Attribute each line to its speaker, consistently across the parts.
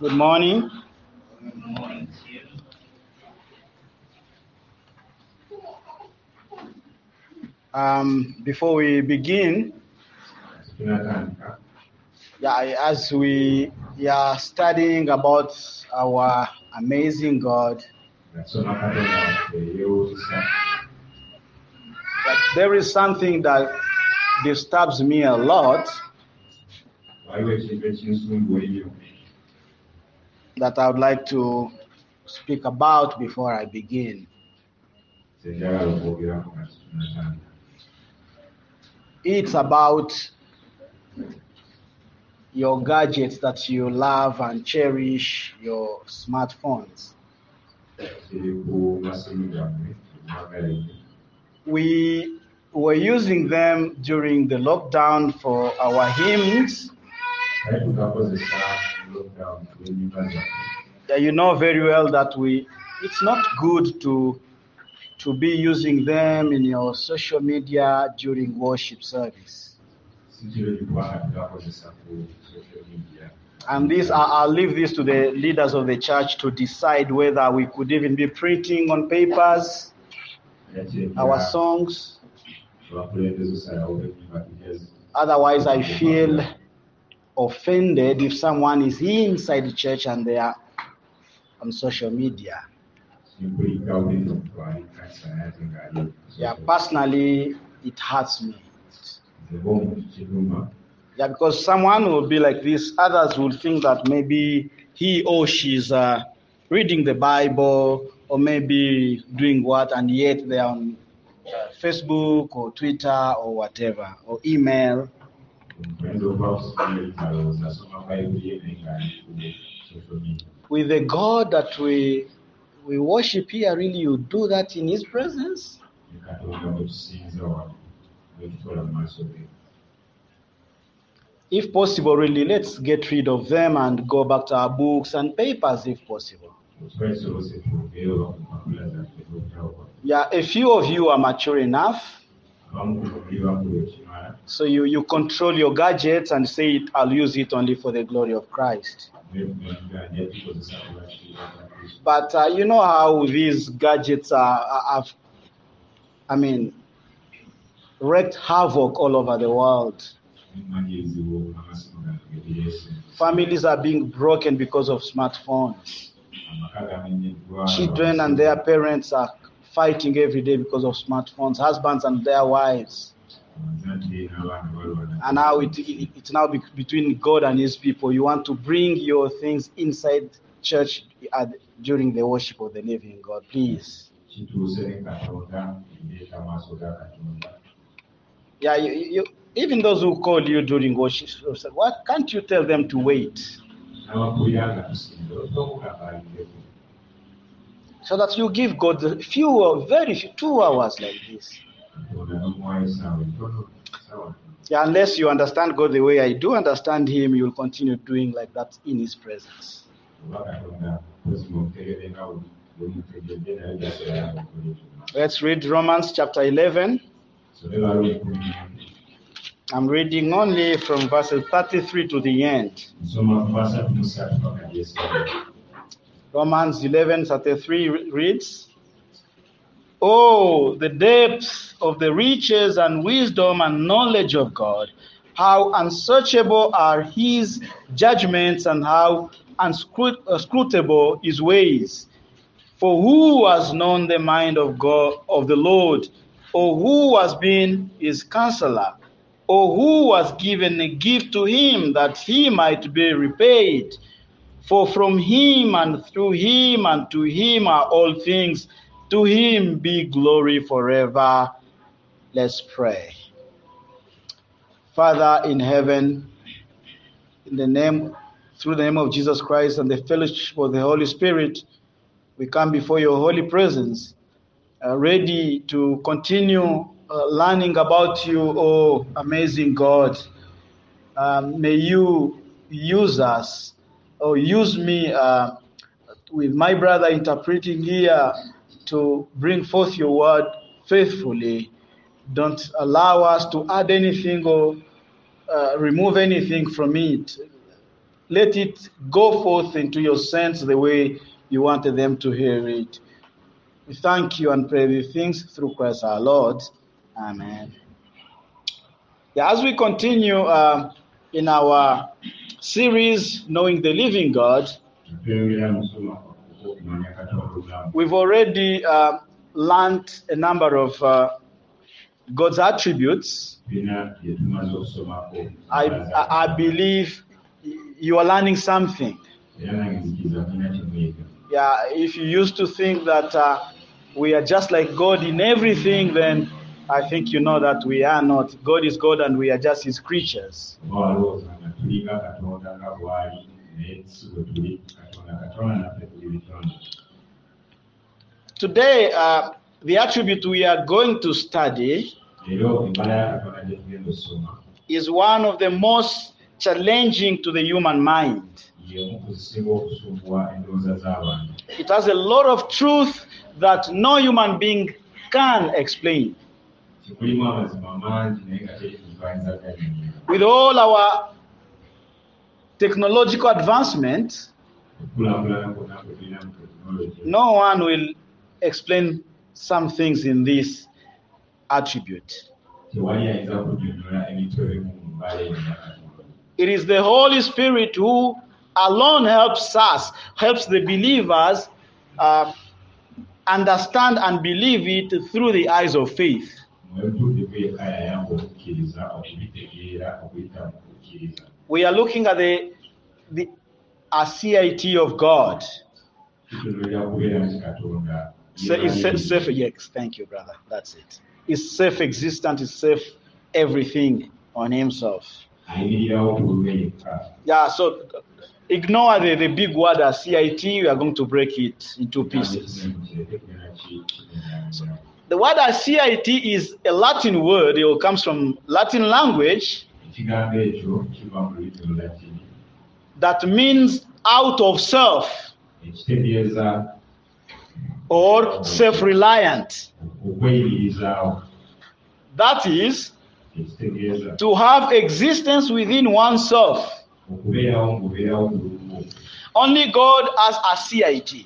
Speaker 1: Good morning. Before we begin, as we are studying about our amazing God, there is something that disturbs me a lot that I would like to speak about before I begin. It's about your gadgets that you love and cherish, your smartphones. We were using them during the lockdown for our hymns. You know very well that it's not good to be using them in your social media during worship service. And I'll leave this to the leaders of the church to decide whether we could even be printing on papers our songs. Otherwise, I feel offended if someone is inside the church and they are on social media. Yeah, personally, it hurts me. Yeah, because someone will be like this, others will think that maybe he or she is reading the Bible or maybe doing what, and yet they are on Facebook or Twitter or whatever, or email. With the God that we worship here, really you do that in His presence? If possible, really, let's get rid of them and go back to our books and papers if possible. Yeah, a few of you are mature enough, so you control your gadgets and say, I'll use it only for the glory of Christ. But you know how these gadgets have wreaked havoc all over the world. Families are being broken because of smartphones. Children and their parents are fighting every day because of smartphones, husbands and their wives. And now it's now between God and His people. You want to bring your things inside church during the worship of the living God, please. Yeah, you even those who call you during worship, what can't you tell them to wait? So that you give God very few 2 hours like this. Yeah, unless you understand God the way I do understand Him, you'll continue doing like that in His presence. Let's read Romans chapter 11. I'm reading only from verses 33 to the end. Romans 11:33 reads, "Oh, the depths of the riches and wisdom and knowledge of God! How unsearchable are His judgments and how inscrutable His ways! For who has known the mind of God, of the Lord, or who has been His counselor, or who has given a gift to Him that He might be repaid? For from Him and through Him and to Him are all things. To Him be glory forever." Let's pray. Father in heaven, through the name of Jesus Christ and the fellowship of the Holy Spirit, we come before your holy presence, ready to continue learning about you, oh amazing God. May you use us, or use me with my brother interpreting here to bring forth your word faithfully. Don't allow us to add anything or remove anything from it. let it go forth into your sense the way you wanted them to hear it. We thank you and pray these things through Christ our Lord. Amen. Yeah, as we continue in our series, Knowing the Living God, we've already learned a number of God's attributes. I believe you are learning something. Yeah, if you used to think that we are just like God in everything, then I think you know that we are not. God is God and we are just His creatures. Today, the attribute we are going to study is one of the most challenging to the human mind. It has a lot of truth that no human being can explain. With all our technological advancement, no one will explain some things in this attribute. It is the Holy Spirit who alone helps the believers understand and believe it through the eyes of faith. We are looking at the aseity of God. It's self, yes, thank you, brother. That's it. It's self-existent, it's self-everything on Himself. Yeah, so ignore the big word aseity. We are going to break it into pieces. So, the word aseity is a Latin word. It comes from Latin language that means out of self or self-reliant. That is, to have existence within oneself. Only God has aseity.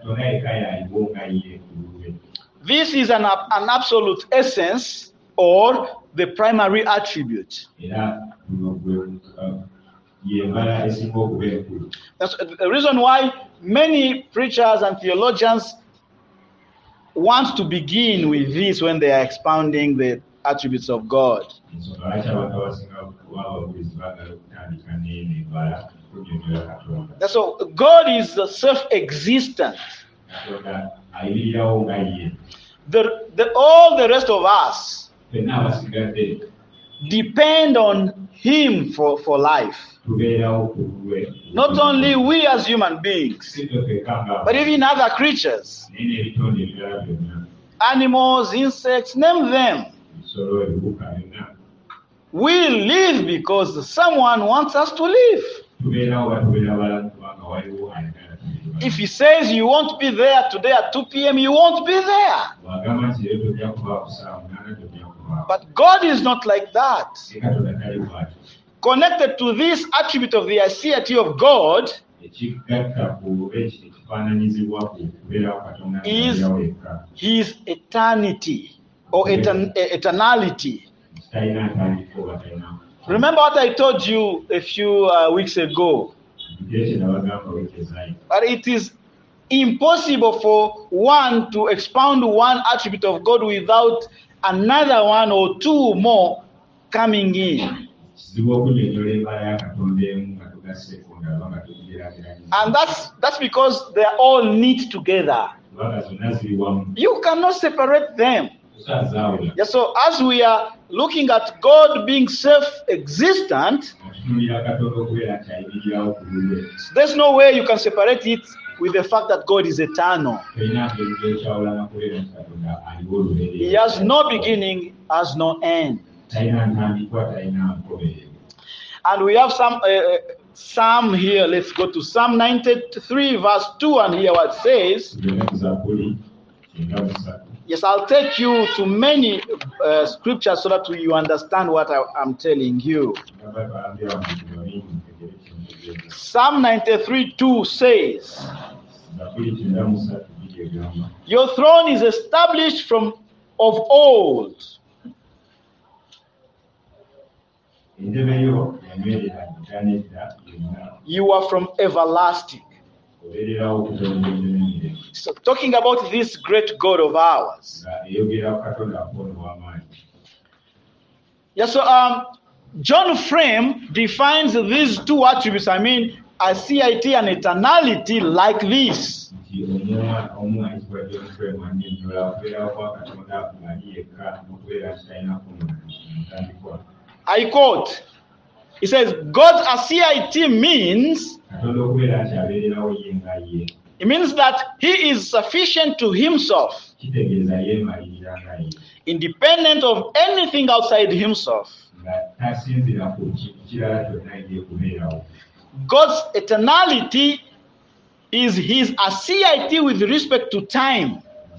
Speaker 1: This is an absolute essence or the primary attribute. That's the reason why many preachers and theologians want to begin with this when they are expounding the attributes of God. So God is self-existent. All the rest of us depend on Him for life. Not only we as human beings, but even other creatures, animals, insects, name them. We live because someone wants us to live. If He says you won't be there today at 2 p.m., you won't be there. But God is not like that. Connected to this attribute of the aseity of God is His eternity or eternality. Remember what I told you a few weeks ago? But it is impossible for one to expound one attribute of God without another one or two more coming in. And that's because they are all knit together. You cannot separate them. Yeah, so as we are looking at God being self-existent, there's no way you can separate it with the fact that God is eternal. He has no beginning, has no end. And we have some here. Let's go to Psalm 93 verse 2 and hear what it says. Yes, I'll take you to many scriptures so that you understand what I'm telling you. Psalm 93:2 says, your throne is established from of old. You are from everlasting. So talking about this great God of ours. Yeah, so John Frame defines these two attributes, I mean, aseity and eternality, like this. I quote, he says, God's aseity means, it means that he is sufficient to himself, independent of anything outside himself. God's eternality is his aseity with respect to time.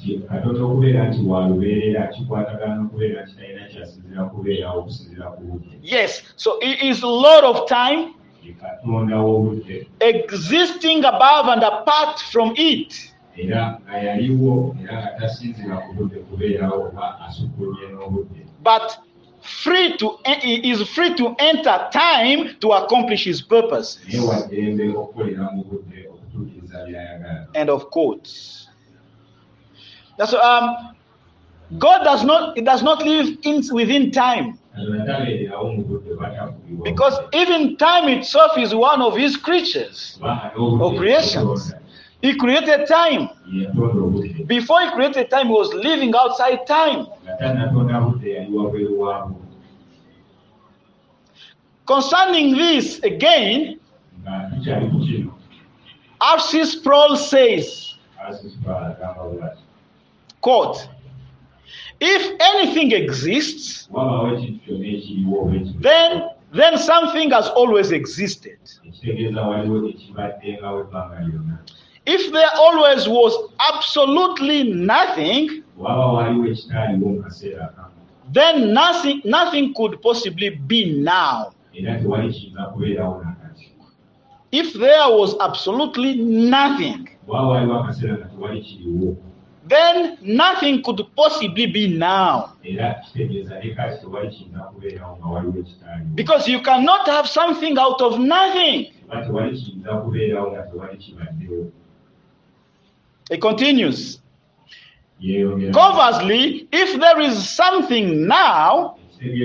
Speaker 1: Yes, so he is Lord of time, existing above and apart from it. But he is free to enter time to accomplish his purpose. End of quotes. That's God does not live within time, because even time itself is one of his creatures or creations. He created time. Before he created time, he was living outside time. Concerning this again, R.C. Sproul says, quote, if anything exists, then something has always existed. If there always was absolutely nothing, then nothing could possibly be now. If there was absolutely nothing, then nothing could possibly be now. Because you cannot have something out of nothing. It continues. Conversely, if there is something now,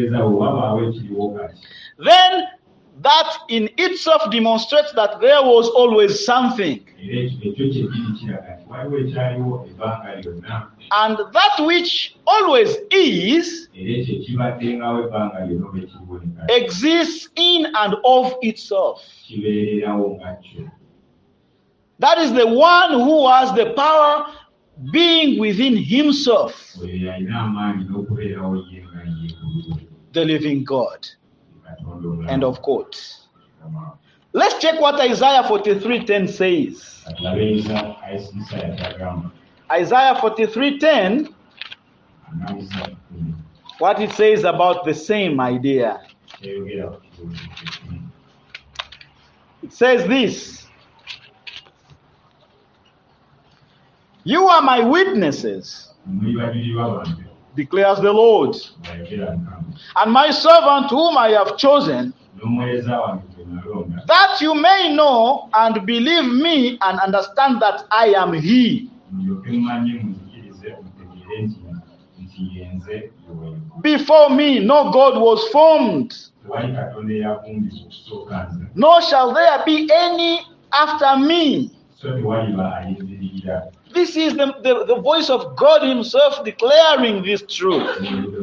Speaker 1: then that in itself demonstrates that there was always something. And that which always is exists in and of itself. That is the one who has the power being within himself, the living God. End of quote. Let's check what Isaiah 43:10 says. Isaiah 43:10, what it says about the same idea. It says this: you are my witnesses, declares the Lord, and my servant whom I have chosen, that you may know and believe me and understand that I am He. Before me no God was formed, nor shall there be any after me. This is the voice of God himself declaring this truth.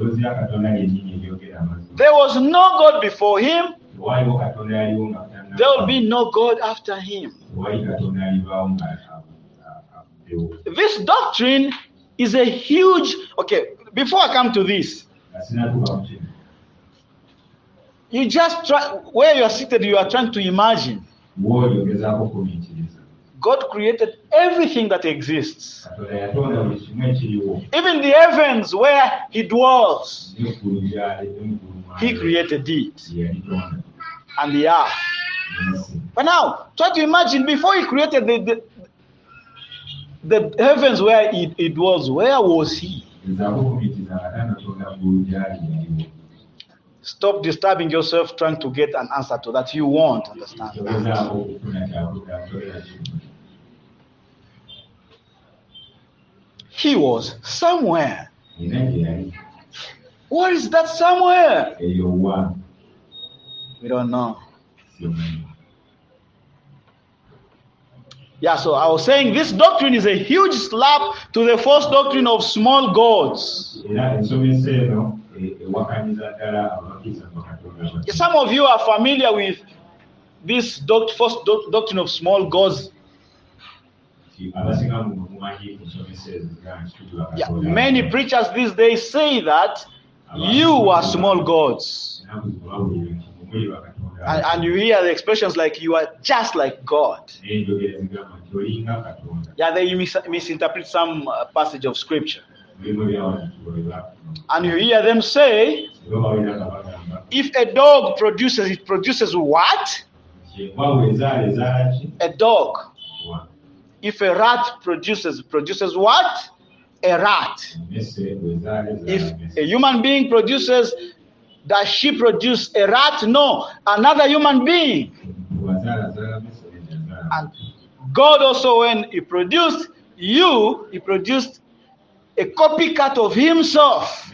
Speaker 1: There was no God before him. There will be no God after him. This doctrine is a huge... Okay, before I come to this, you just try, where you are seated, you are trying to imagine. God created everything that exists. Even the heavens where he dwells, he created it. And the earth. But now, try to imagine before he created the heavens where it was, where was he? Stop disturbing yourself trying to get an answer to that. You won't understand that. He was somewhere. Where is that somewhere? We don't know. Yeah, so I was saying this doctrine is a huge slap to the false doctrine of small gods. Some of you are familiar with this false doctrine of small gods. Yeah, many preachers these days say that you are small gods. And you hear the expressions like you are just like God. Yeah, they misinterpret some passage of scripture. And you hear them say, if a dog produces, it produces what? A dog. If a rat produces, it produces what? A rat. If a human being produces, does she produce a rat? No, another human being. And God also, when he produced you, he produced a copycat of himself.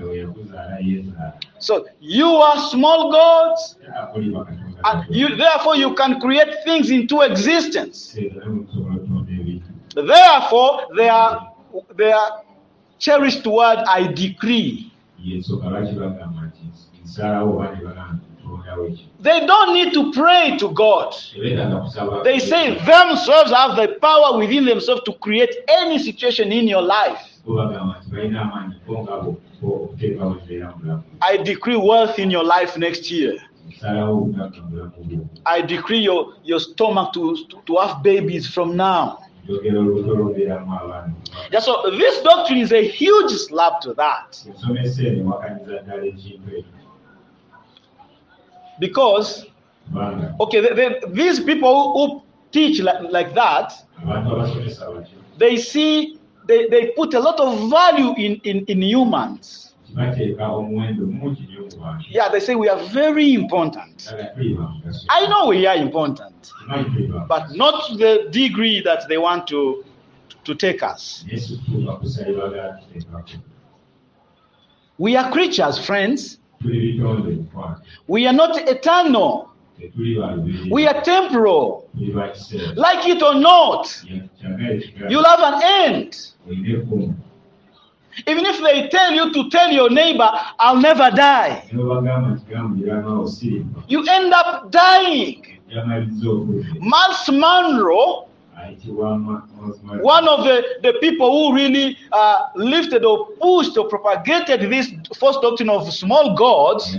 Speaker 1: So you are small gods, and therefore you can create things into existence. Therefore, they are cherished word, I decree. They don't need to pray to God. They say themselves have the power within themselves to create any situation in your life. I decree wealth in your life next year. I decree your stomach to have babies from now. Yeah, so this doctrine is a huge slap to that. Because, okay, these people who teach like that, they see, they put a lot of value in humans. Yeah, they say we are very important. I know we are important, but not to the degree that they want to take us. We are creatures, friends. We are not eternal. We are temporal. Like it or not, you'll have an end. Even if they tell you to tell your neighbor, I'll never die, you end up dying. Miles Monroe, one of the people who really lifted or pushed or propagated this false doctrine of small gods,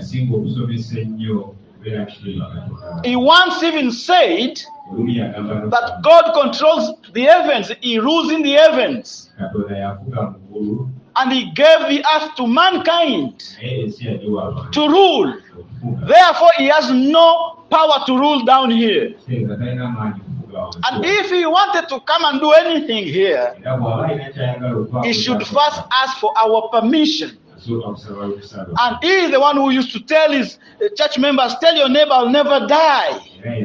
Speaker 1: he once even said that God controls the heavens, he rules in the heavens. And he gave the earth to mankind to rule. Therefore, he has no power to rule down here. And if he wanted to come and do anything here, he should first ask for our permission. And he is the one who used to tell his church members, tell your neighbor, I'll never die.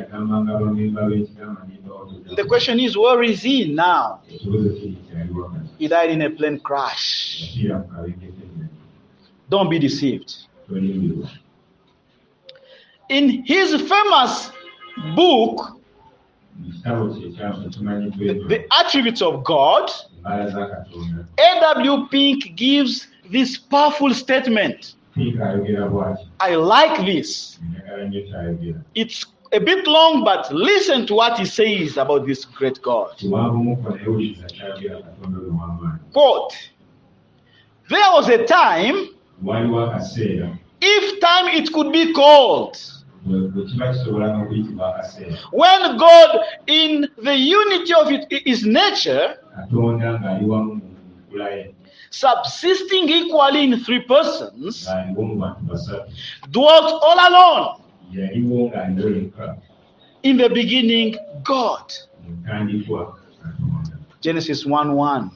Speaker 1: The question is, where is he now? He died in a plane crash. Don't be deceived. In his famous book, The Attributes of God, A.W. Pink gives this powerful statement. I like this. It's a bit long, but listen to what he says about this great God. Quote, there was a time, if time it could be called, when God, in the unity of his nature, subsisting equally in three persons, dwelt all alone. in the beginning God. Genesis 1:1.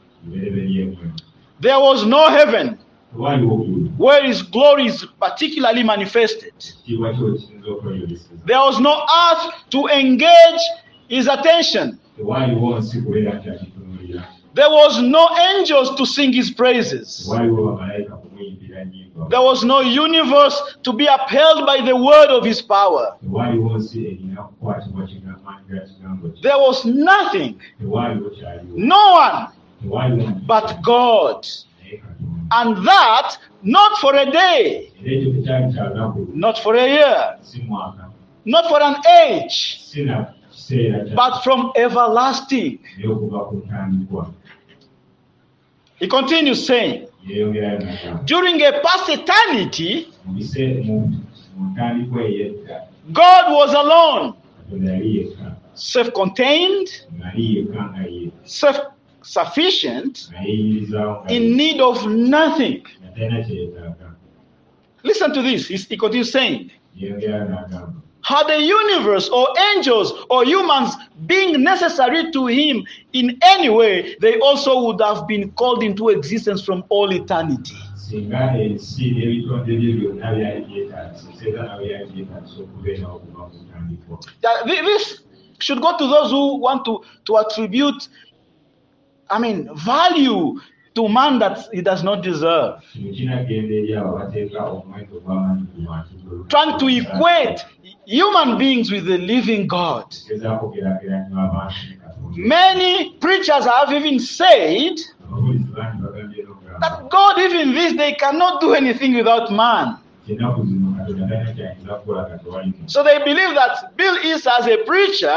Speaker 1: There was no heaven where his glory is particularly manifested. There was no earth to engage his attention. There was no angels to sing his praises. There was no universe to be upheld by the word of his power. There was nothing, no one but God. And that not for a day, not for a year, not for an age, but from everlasting. He continues saying, during a past eternity, God was alone, self-contained, self-sufficient, in need of nothing. Listen to this. He continues saying, had the universe or angels or humans being necessary to him in any way, they also would have been called into existence from all eternity. This should go to those who want to attribute, value to man that he does not deserve. Trying to equate human beings with the living God. Many preachers have even said that God, even this, they cannot do anything without man. So they believe that Bill is, as a preacher,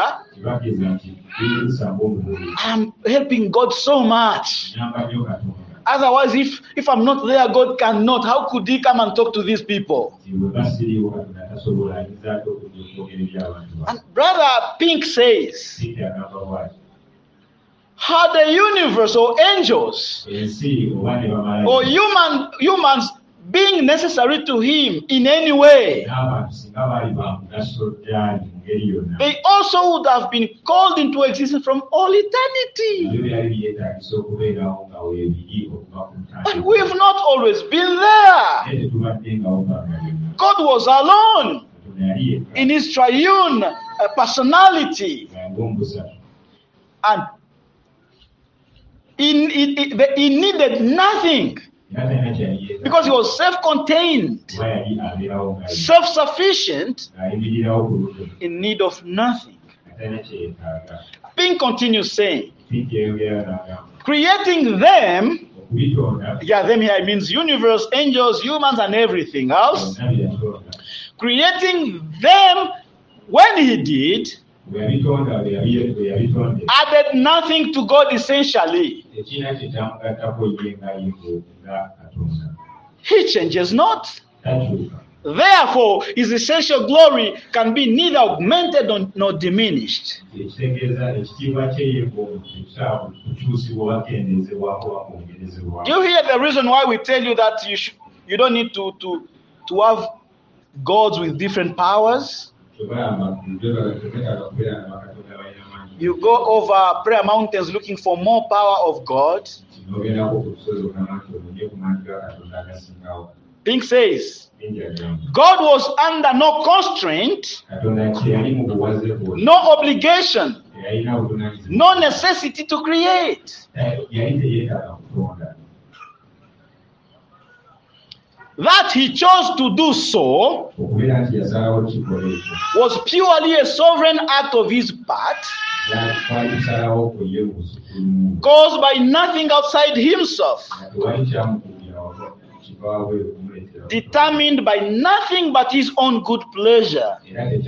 Speaker 1: I'm helping God so much. Otherwise, if I'm not there, God cannot. How could he come and talk to these people? And Brother Pink says, had the universe or angels or humans being necessary to him in any way, they also would have been called into existence from all eternity. But we have not always been there. God was alone in his triune personality. And he needed nothing. Because he was self-contained, self-sufficient, in need of nothing. Pink continues saying, creating them, them here means universe, angels, humans, and everything else. Creating them, when he did, added nothing to God essentially. He changes not. Therefore, his essential glory can be neither augmented nor diminished. You hear the reason why we tell you that you don't need to have gods with different powers? You go over prayer mountains looking for more power of God. Pink says, God was under no constraint, no obligation, no necessity to create. That he chose to do so was purely a sovereign act of his part, caused by nothing outside himself, determined by nothing but his own good pleasure.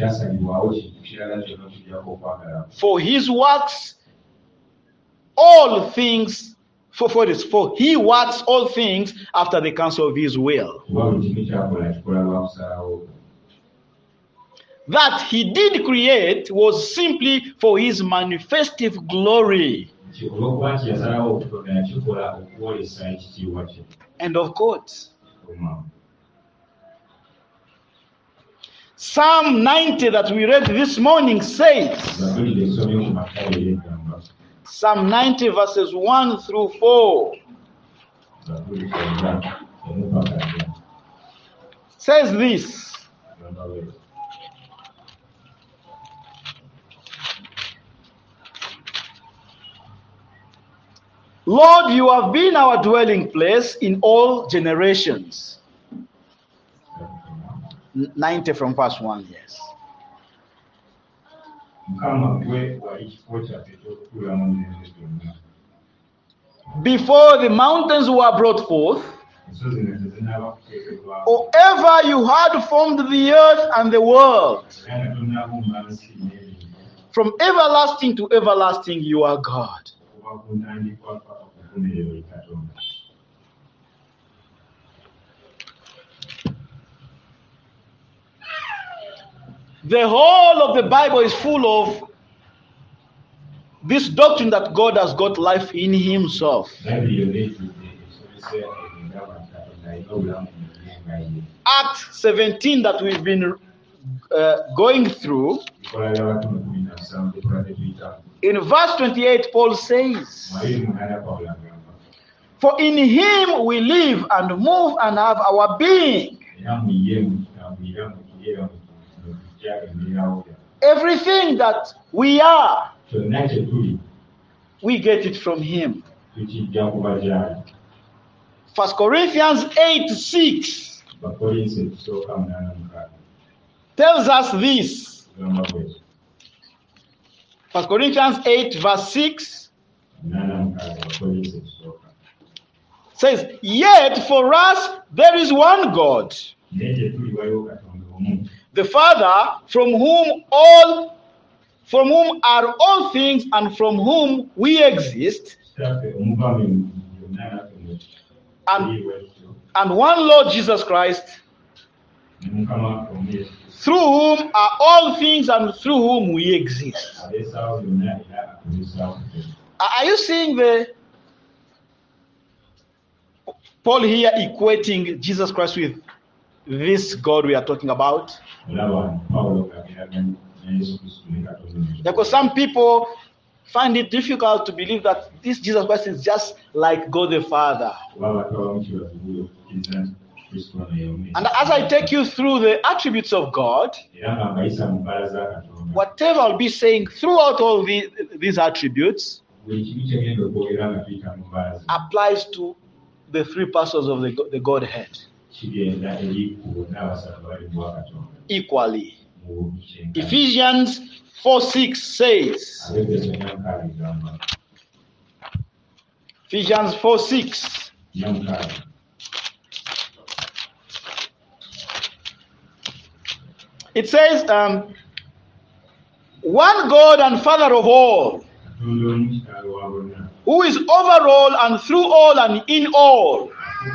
Speaker 1: For his works, all things, for he works all things after the counsel of his will. That he did create was simply for his manifestive glory. End of quote. Psalm 90 that we read this morning says, Psalm 90 verses 1 through 4 says this. Lord, you have been our dwelling place in all generations. 90 from verse 1, yes. Before the mountains were brought forth, or ever you had formed the earth and the world, from everlasting to everlasting you are God. The whole of the Bible is full of this doctrine that God has got life in himself. Act 17 that we've been going through, in verse 28 Paul says, for in him we live and move and have our being. Everything that we are, we get it from him. 1 Corinthians 8:6 tells us this. 1 Corinthians 8 verse 6 says, yet for us there is one God, the Father, from whom are all things and from whom we exist, and one Lord Jesus Christ, through whom are all things and through whom we exist. Are you seeing Paul here equating Jesus Christ with this God we are talking about? Because some people find it difficult to believe that this Jesus Christ is just like God the Father. And as I take you through the attributes of God, whatever I'll be saying throughout all these attributes applies to the three persons of the Godhead equally. Ephesians 4:6 says, Ephesians 4:6, it says, one God and Father of all, who is over all and through all and in all.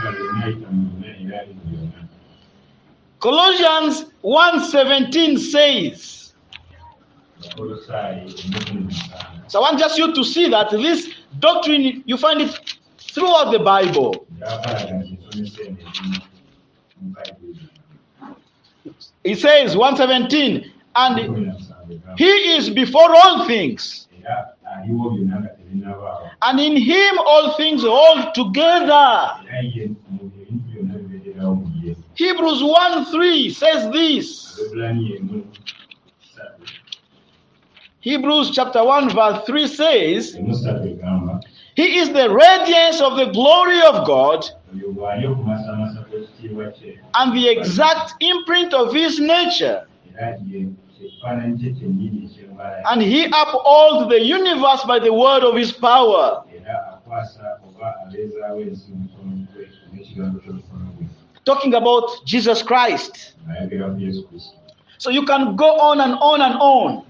Speaker 1: Colossians 1:17 says, so I want just you to see that this doctrine, you find it throughout the Bible. It says 1:17, and he is before all things, and in him all things hold together. Hebrews 1:3 says this. Hebrews chapter 1 verse 3 says, he is the radiance of the glory of God and the exact imprint of his nature, and he upholds the universe by the word of his power. Talking about Jesus Christ. So you can go on and on and on.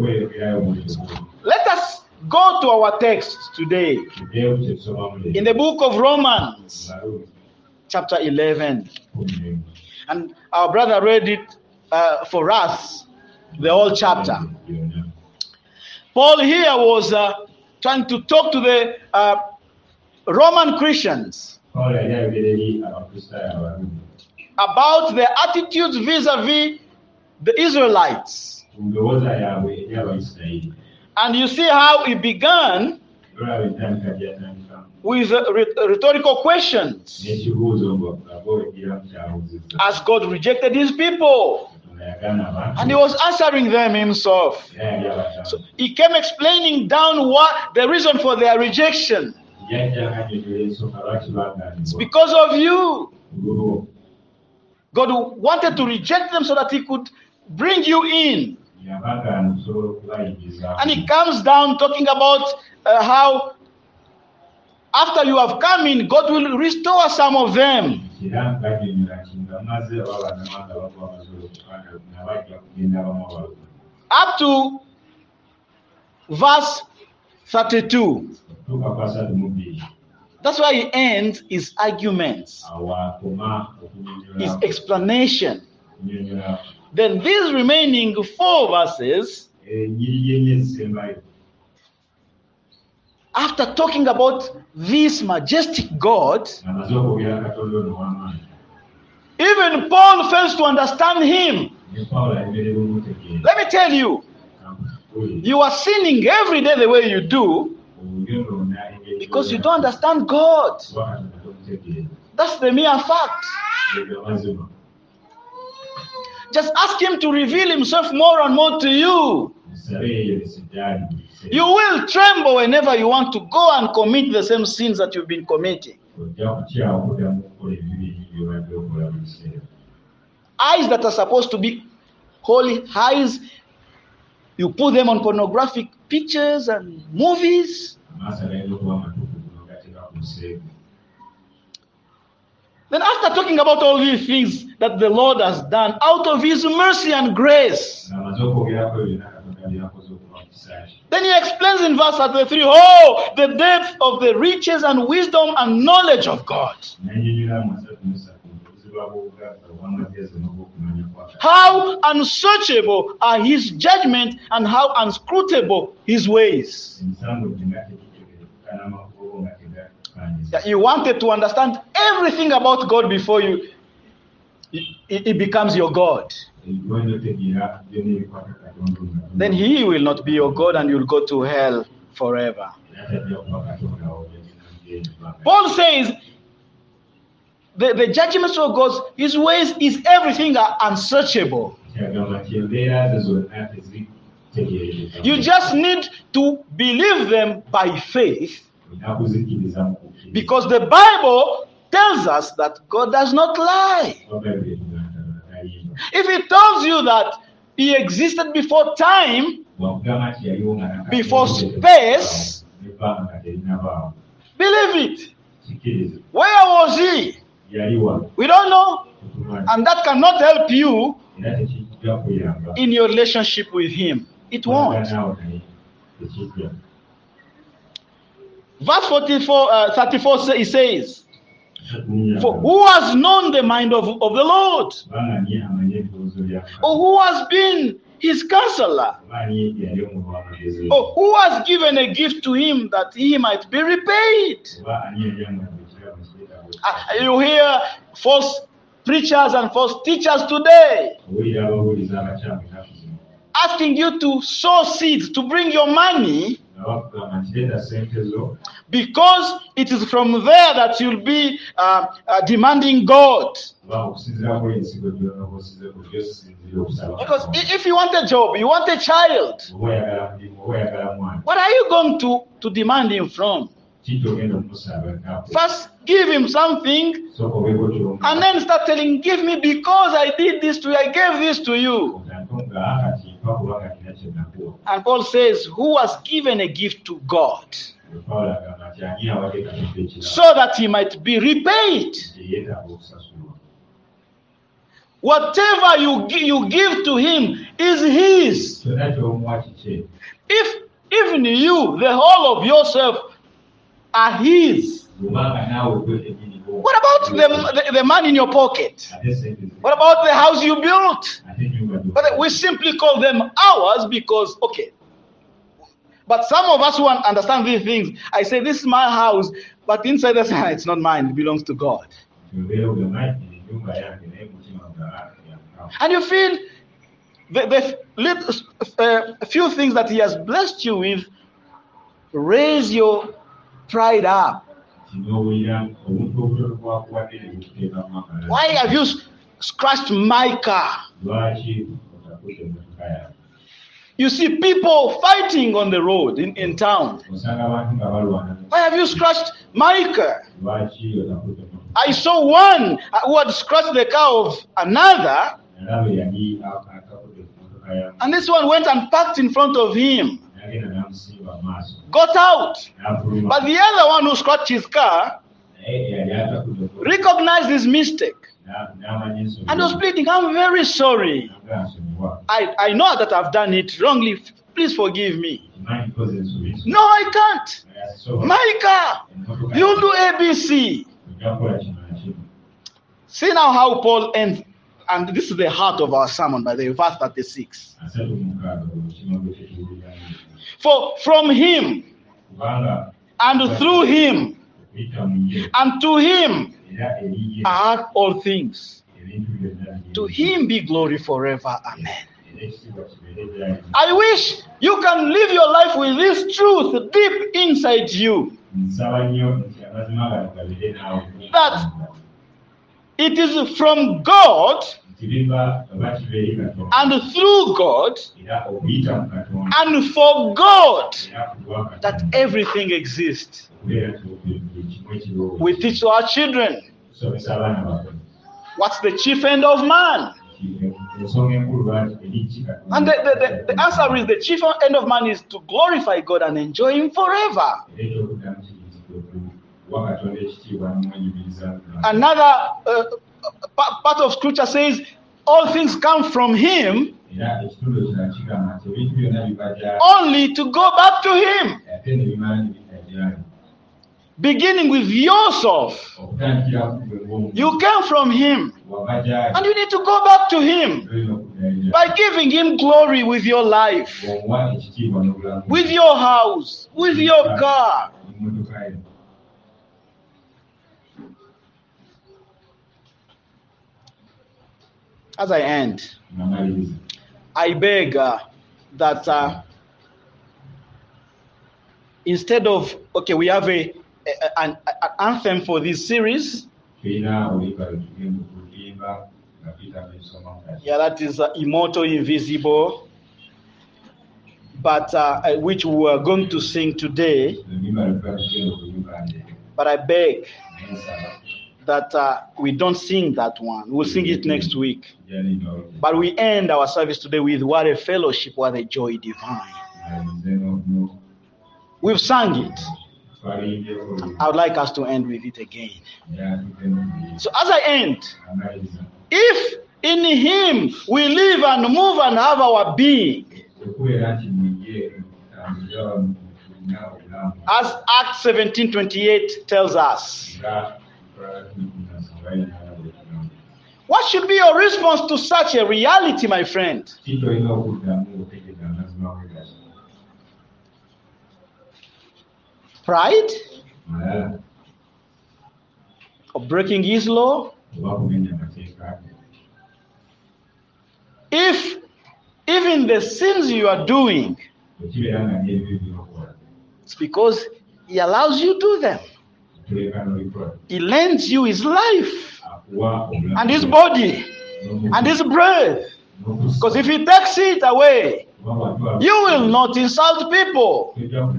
Speaker 1: Let us go to our text today. In the book of Romans, chapter 11. And our brother read it for us, the whole chapter. Paul here was trying to talk to the Roman Christians about their attitudes vis-a-vis the Israelites. And you see how it began with rhetorical questions. As God rejected his people. And he was answering them himself. So he came explaining down what the reason for their rejection. It's because of you. God wanted to reject them so that he could bring you in. And he comes down talking about how after you have come in, God will restore some of them. Up to verse 32. That's why he ends his arguments, his explanation. Then these remaining 4 verses, after talking about this majestic God, even Paul fails to understand him. Let me tell you, you are sinning every day the way you do because you don't understand God. That's the mere fact. Just ask him to reveal himself more and more to you. You will tremble whenever you want to go and commit the same sins that you've been committing. Eyes that are supposed to be holy eyes, you put them on pornographic pictures and movies. Then after talking about all these things that the Lord has done out of his mercy and grace, then he explains in verse 33, oh, the depth of the riches and wisdom and knowledge of God. How unsearchable are his judgments and how unscrutable his ways. You wanted to understand everything about God before it becomes your God. Then he will not be your God and you'll go to hell forever. Paul says the judgments of God, his ways is everything are unsearchable. You just need to believe them by faith, because the Bible tells us that God does not lie. If he tells you that he existed before time, before space, believe it. Where was he? We don't know. And that cannot help you in your relationship with him. It won't. Verse 34 he says, for who has known the mind of the Lord? Or who has been his counselor? Or who has given a gift to him that he might be repaid? You hear false preachers and false teachers today asking you to sow seeds, to bring your money, because it is from there that you'll be demanding God. Because if you want a job, you want a child, what are you going to demand him from? First, give him something, and then start telling, give me because I did this to you, I gave this to you. And Paul says, who has given a gift to God so that he might be repaid? Whatever you give to him is his. If even you, the whole of yourself, are his, what about the money in your pocket? What about the house you built? But we simply call them ours because, okay. But some of us who understand these things, I say, this is my house, but inside the side, it's not mine, it belongs to God. And you feel a few things that he has blessed you with, raise your pride up. Why have you scratched my car? You see people fighting on the road in town. Why have you scratched my car? I saw one who had scratched the car of another, and this one went and parked in front of him, got out. But the other one who scratched his car recognized his mistake and was pleading, I'm very sorry. I know that I've done it wrongly. Please forgive me. No, I can't. My car. You do ABC. See now how Paul ends, and this is the heart of our sermon, by the way, verse 36. For from him, and through him, and to him are all things. To him be glory forever. Amen. I wish you can live your life with this truth deep inside you, that it is from God and through God and for God that everything exists. We teach our children, what's the chief end of man? And the answer is, the chief end of man is to glorify God and enjoy him forever. Another part of scripture says all things come from him, only to go back to him. Beginning with yourself. You came from him, and you need to go back to him by giving him glory with your life, with your house, with your car. As I end, I beg that instead of, okay, we have an anthem for this series. Yeah, that is Immortal, Invisible, but which we are going to sing today. But I beg that we don't sing that one. We'll sing it next week. But we end our service today with What a Fellowship, What a Joy Divine. We've sung it. I would like us to end with it again. So as I end, if in him we live and move and have our being, as Acts 17:28 tells us, what should be your response to such a reality, my friend? Pride? Or breaking his law? If even the sins you are doing, it's because he allows you to do them. He lends you his life and his body and his breath. Because if he takes it away, you will not insult people.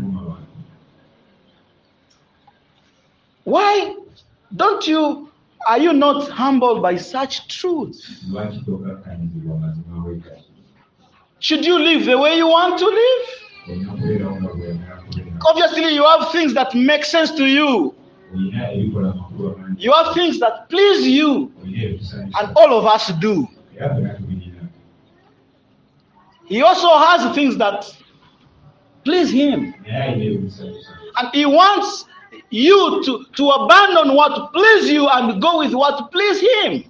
Speaker 1: Why are you not humbled by such truth? Should you live the way you want to live? Obviously, you have things that make sense to you. You have things that please you, and all of us do. He also has things that please him, and he wants you to abandon what please you and go with what please him.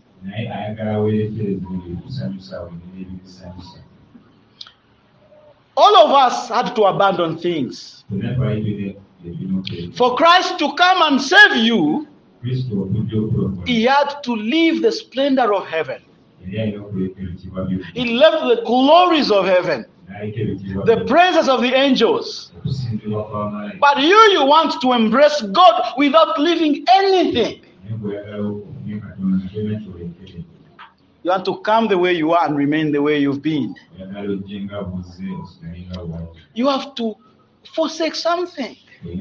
Speaker 1: All of us had to abandon things. For Christ to come and save you, he had to leave the splendor of heaven. He left the glories of heaven, the presence of the angels. But you want to embrace God without leaving anything. You want to come the way you are and remain the way you've been. You have to forsake something.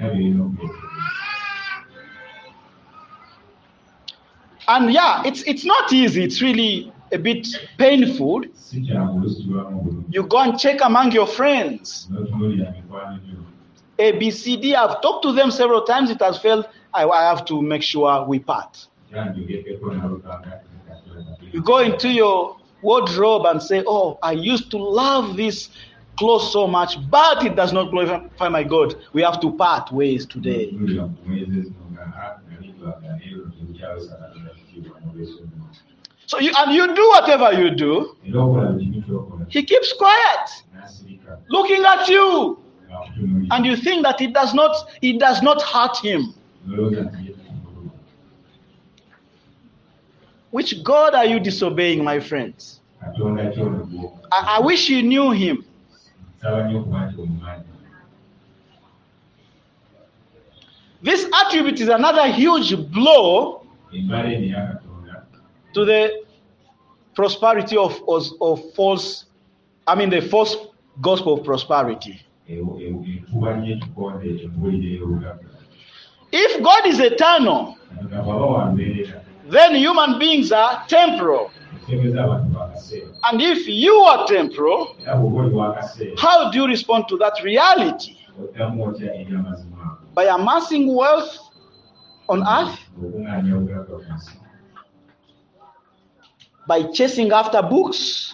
Speaker 1: And yeah, it's not easy. It's really a bit painful. You go and check among your friends. A, B, C, D. I've talked to them several times. It has failed. I have to make sure we part. You go into your wardrobe and say, oh, I used to love this clothes so much, but it does not glorify my God. We have to part ways today. So you do whatever you do. He keeps quiet, looking at you, and you think that it does not hurt him. Which God are you disobeying, my friends? I wish you knew him. This attribute is another huge blow to the prosperity of false, the false gospel of prosperity. If God is eternal, then human beings are temporal. And if you are temporal, how do you respond to that reality? By amassing wealth on earth? By chasing after books?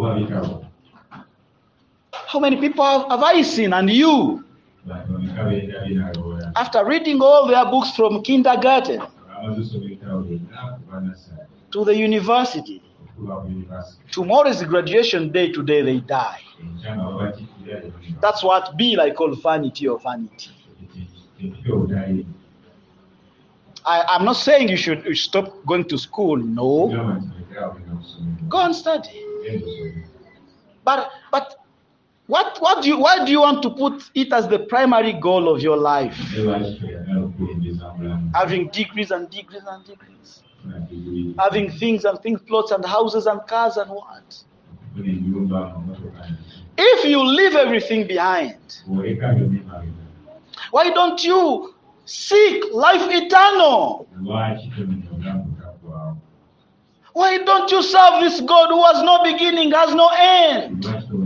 Speaker 1: How many people have I seen, and you, after reading all their books from kindergarten to the university, tomorrow is the graduation day, today they die. That's what Bill I call vanity or vanity. I'm not saying you should stop going to school. No. Go and study. But why do you want to put it as the primary goal of your life? Having degrees and degrees and degrees. Having things and things, plots and houses and cars and what? If you leave everything behind, why don't you seek life eternal? Why don't you serve this God who has no beginning, has no end?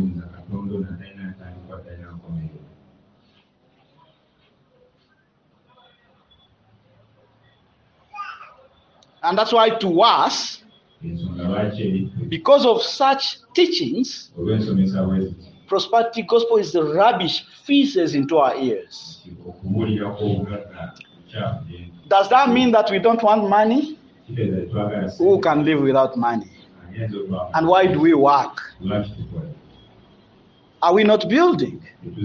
Speaker 1: And that's why to us, because of such teachings, prosperity gospel is the rubbish feces into our ears. Does that mean that we don't want money? Who can live without money? And why do we work? Are we not building?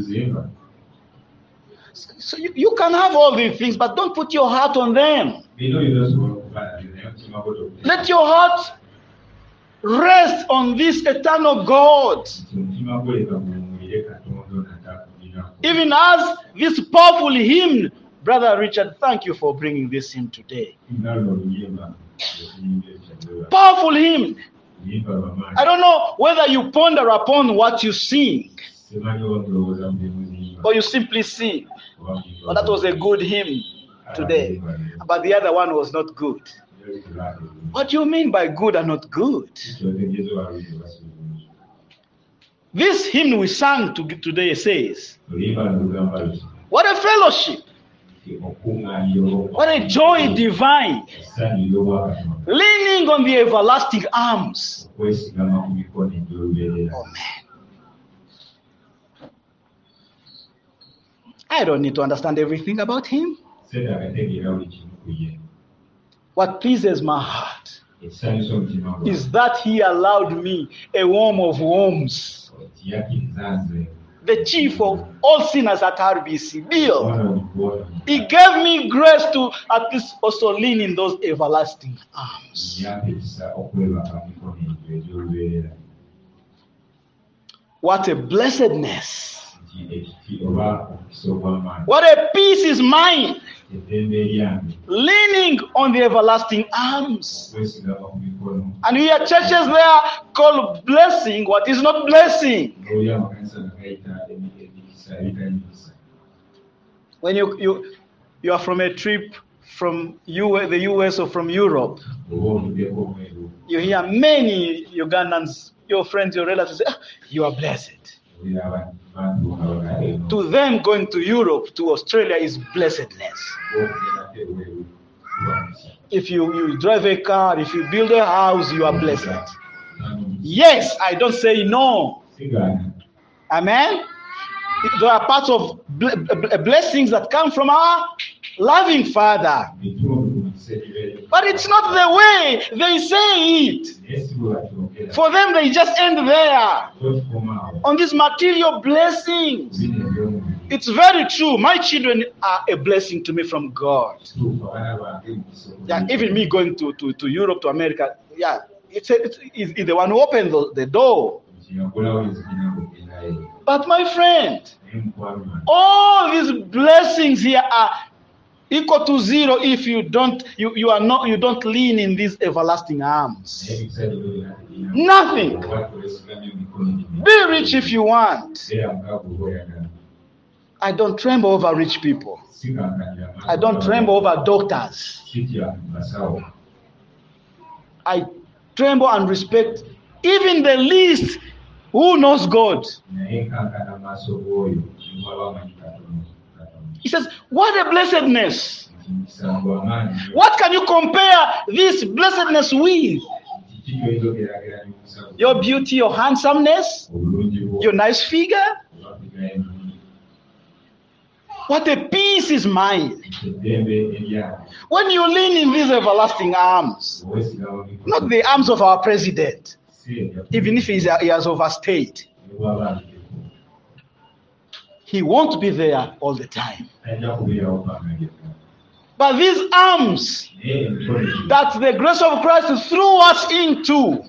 Speaker 1: So you can have all these things, but don't put your heart on them. Let your heart rest on this eternal God. Even as this powerful hymn, Brother Richard, thank you for bringing this hymn today. Powerful hymn. I don't know whether you ponder upon what you sing or you simply sing. But that was a good hymn today. But the other one was not good. What do you mean by good and not good? This hymn we sang today says, what a fellowship! What a joy divine! Leaning on the everlasting arms. Amen. I don't need to understand everything about him. What pleases my heart is that he allowed me a worm of worms the chief of all sinners at RBC, Bill, he gave me grace to at least also lean in those everlasting arms. What a blessedness. What a peace is mine. Leaning on the everlasting arms. And we have churches there called blessing what is not blessing. When you are from a trip from the US or from Europe, you hear many Ugandans, your friends, your relatives say, you are blessed. To them, going to Europe, to Australia is blessedness. If you drive a car, if you build a house, you are blessed. Yes, I don't say no. Amen. There are parts of blessings that come from our loving Father. But it's not the way they say it. For them, they just end there on these material blessings. It's very true. My children are a blessing to me from God. Yeah, even me going to Europe, to America, yeah, it's the one who opened the door. But my friend, all these blessings here are equal to zero if you don't lean in these everlasting arms. Nothing. Be rich if you want. I don't tremble over rich people. I don't tremble over doctors. I tremble and respect even the least who knows God. He says, what a blessedness. What can you compare this blessedness with? Your beauty, your handsomeness, your nice figure. What a peace is mine. When you lean in these everlasting arms, not the arms of our president, even if he has overstayed. He won't be there all the time. But these arms that the grace of Christ threw us into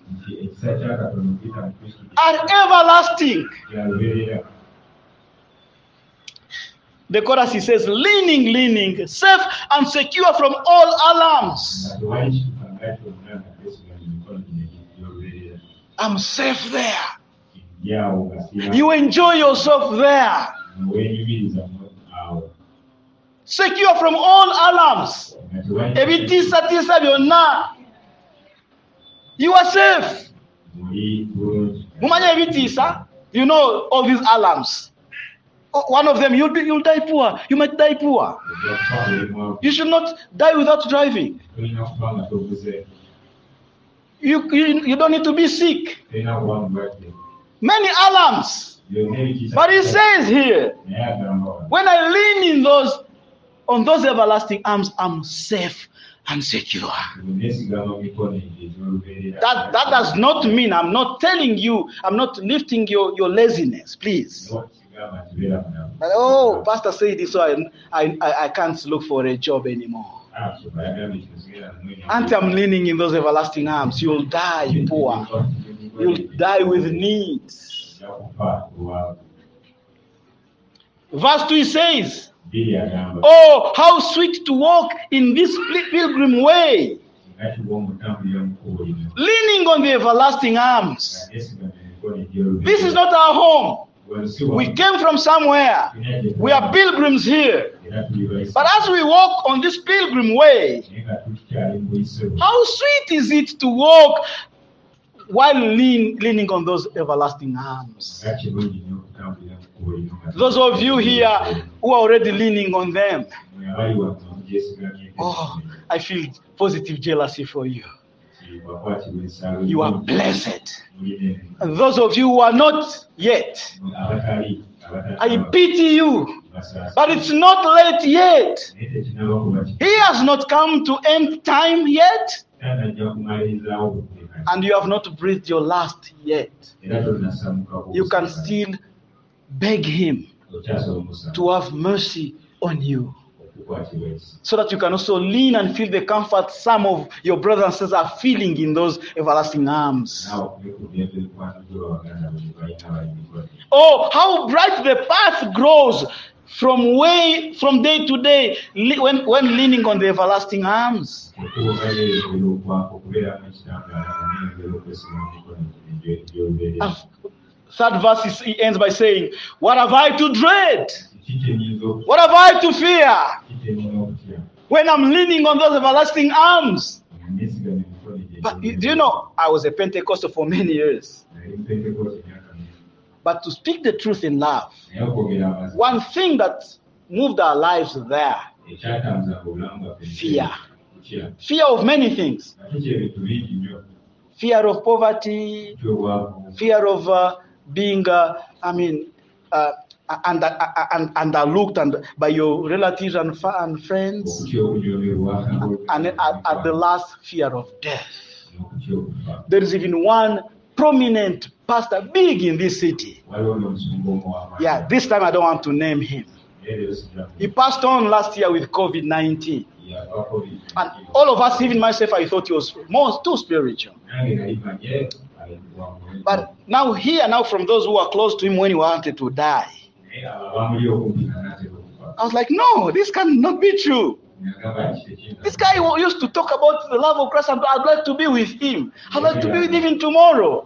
Speaker 1: are everlasting. The chorus, he says, leaning, safe and secure from all alarms. I'm safe there. You enjoy yourself there. Secure from all alarms. You are safe. You know all these alarms. One of them, you'll die poor. You might die poor. You should not die without driving. You don't need to be sick. Many alarms. But he says here, when I lean on those everlasting arms, I'm safe and secure. That does not mean, I'm not telling you, I'm not lifting your laziness, please. But, oh, Pastor said this, so I can't look for a job anymore. Until I'm leaning in those everlasting arms, you'll die poor. You'll die with needs. Verse 2 says, oh, how sweet to walk in this pilgrim way, leaning on the everlasting arms. This is not our home. We came from somewhere. We are pilgrims here. But as we walk on this pilgrim way, how sweet is it to walk while leaning on those everlasting arms. Those of you here who are already leaning on them, oh, I feel positive jealousy for you. You are blessed. And those of you who are not yet, I pity you. But it's not late yet. He has not come to end time yet. And you have not breathed your last yet. You can still beg him to have mercy on you, so that you can also lean and feel the comfort some of your brothers and sisters are feeling in those everlasting arms. Oh, how bright the path grows from day to day when leaning on the everlasting arms. Third verse, he ends by saying, what have I to dread? What have I to fear? When I'm leaning on those everlasting arms. But do you know, I was a Pentecostal for many years. But to speak the truth in love, one thing that moved our lives there, fear. Fear of many things. Fear of poverty, fear of being, underlooked by your relatives and friends, and at the last, fear of death. There is even one prominent pastor, big in this city. Yeah, this time I don't want to name him. He passed on last year with COVID-19. And all of us, even myself, I thought he was too spiritual. But now from those who are close to him when he wanted to die, I was like, no, this cannot be true. This guy used to talk about the love of Christ, and I'd like to be with him. I'd like to be with him tomorrow.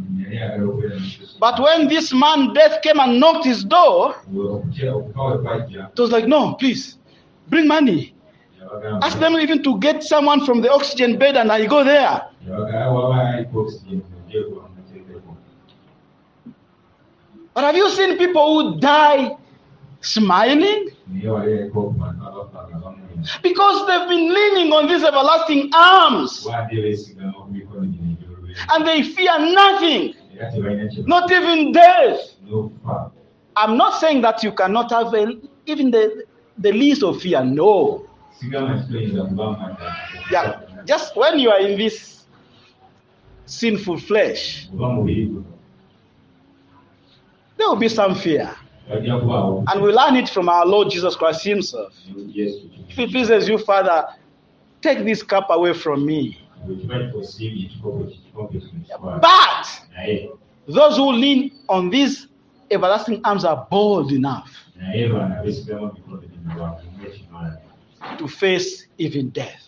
Speaker 1: But when this man, death, came and knocked his door, it was like, no, please, bring money. Ask them even to get someone from the oxygen bed, and I go there. But have you seen people who die smiling? Because they've been leaning on these everlasting arms. And they fear nothing. Not even death. I'm not saying that you cannot have even the least of fear. No. Yeah, just when you are in this sinful flesh, there will be some fear. And we learn it from our Lord Jesus Christ himself. If it pleases you, Father, take this cup away from me. But those who lean on these everlasting arms are bold enough to face even death.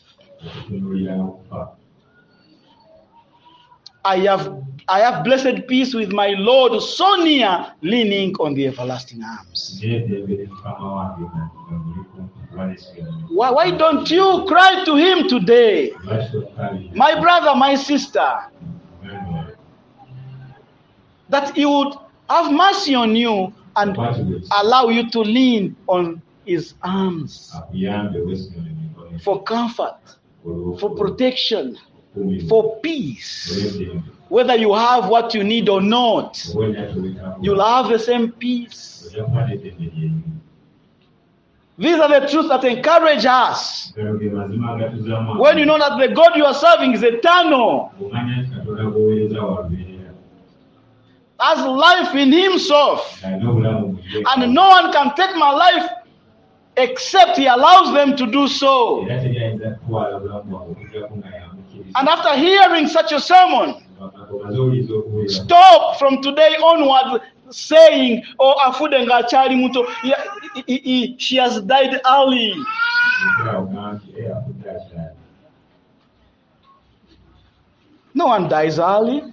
Speaker 1: I have blessed peace with my Lord so near, leaning on the everlasting arms. Why don't you cry to him today? My brother, my sister, that he would have mercy on you and allow you to lean on his arms for comfort, for protection, for peace. Whether you have what you need or not, you'll have the same peace. These are the truths that encourage us. When you know that the God you are serving is eternal, has life in himself, and no one can take my life except he allows them to do so. And after hearing such a sermon, stop from today onward saying, oh, Afudenga Chari Muto, she has died early. No one dies early.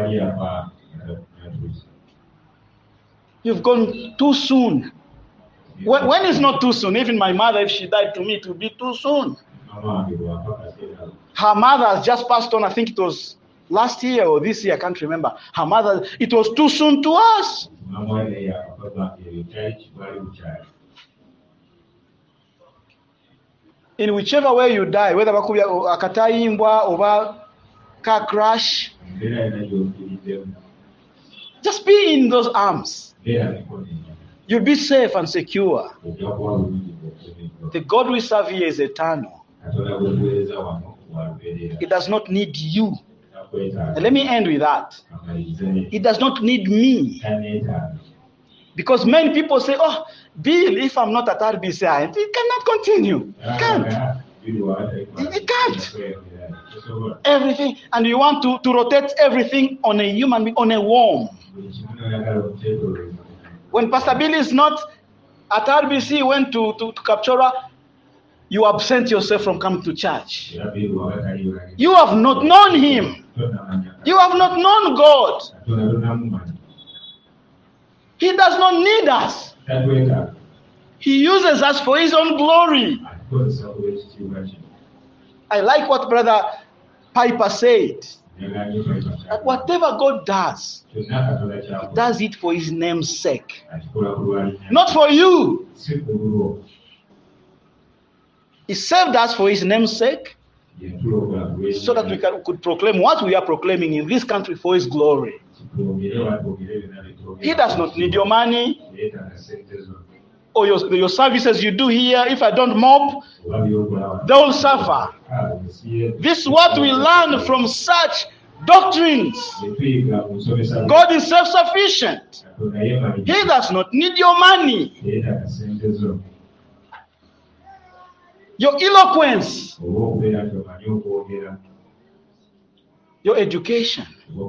Speaker 1: You've gone too soon. When is not too soon? Even my mother, if she died to me, it would be too soon. Her mother has just passed on. I think it was last year or this year. I can't remember. Her mother, it was too soon to us. In whichever way you die, whether akataimbwa or car crash, just be in those arms. You'll be safe and secure. The God we serve here is eternal. It does not need you. And let me end with that. It does not need me. Because many people say, oh, Bill, if I'm not at RBCI, it cannot continue. It can't. It can't. Everything. And you want to rotate everything on a human being, on a worm. When Pastor Bill is not at RBC, went to Kapchora, you absent yourself from coming to church. You have not known him. You have not known God. He does not need us. He uses us for his own glory. I like what Brother Piper said. That whatever God does, he does it for his name's sake. Not for you. He saved us for his name's sake, so that we could proclaim what we are proclaiming in this country for his glory. He does not need your money or your services you do here. If I don't mop, they will suffer. This is what we learn from such doctrines. God is self-sufficient. He does not need your money, your eloquence, your education.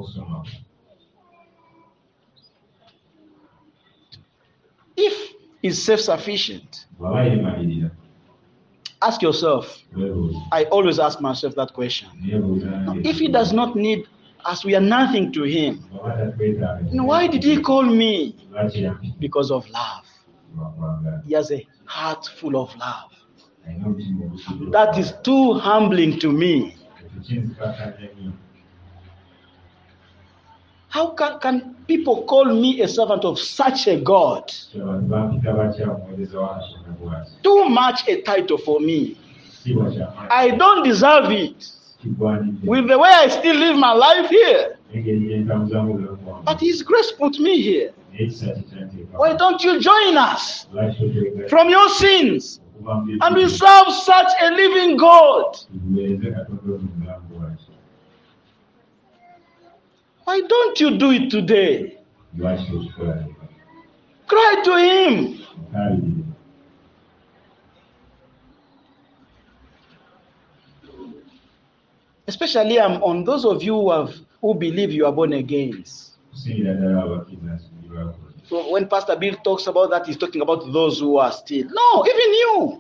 Speaker 1: If he's self-sufficient, ask yourself, I always ask myself that question. Now, if he does not need us, we are nothing to him, then why did he call me? Because of love. He has a heart full of love. That is too humbling to me. How can people call me a servant of such a God? Too much a title for me. I don't deserve it. With the way I still live my life here. But his grace put me here. Why don't you join us from your sins and we serve such a living God? Why don't you do it today? Cry to him. Especially on those of you who believe you are born again. So when Pastor Bill talks about that, he's talking about those who are still. No, even you.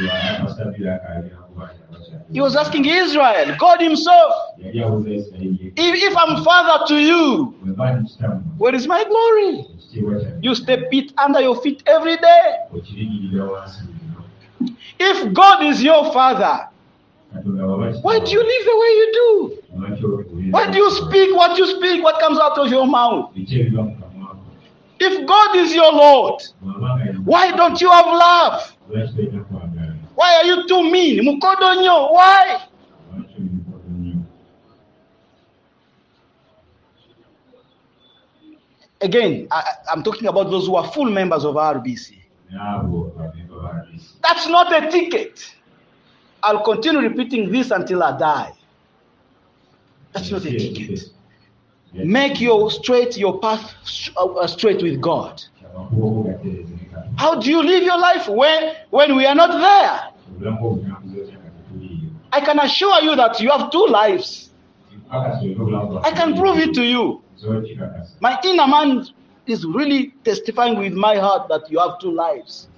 Speaker 1: He was asking Israel, God himself, if I'm father to you, where is my glory? You step it under your feet every day. If God is your father, why do you live the way you do? Why do you speak what you speak, what comes out of your mouth? If God is your Lord, why don't you have love? Why are you too mean? Mukodonyo, why? Again, I'm talking about those who are full members of RBC. That's not a ticket. I'll continue repeating this until I die. That's not a ticket. Make your path straight with God. How do you live your life when we are not there? I can assure you that you have two lives. I can prove it to you. My inner man is really testifying with my heart that you have two lives.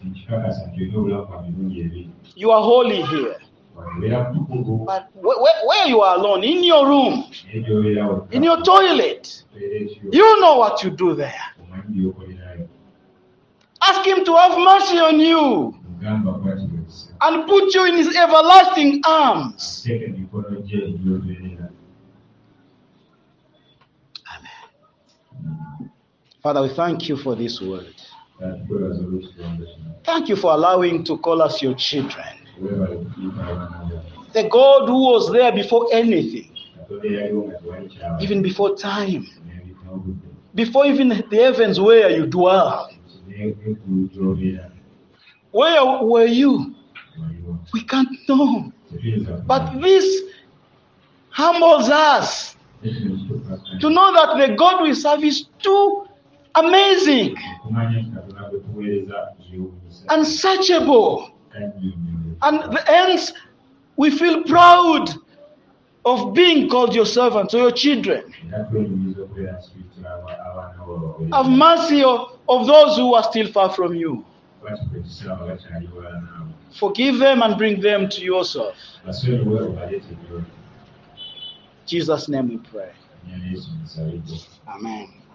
Speaker 1: You are holy here. But where you are alone, in your room, in your toilet, you know what you do there. Ask him to have mercy on you and put you in his everlasting arms. Amen. Father, we thank you for this word. Thank you for allowing to call us your children. The God who was there before anything, even before time, before even the heavens where you dwell. Where were you? We can't know. But this humbles us to know that the God we serve is too amazing. unsearchable. And hence, we feel proud of being called your servants or your children. Have mercy of those who are still far from you. Forgive them and bring them to yourself. In Jesus' name we pray. Amen.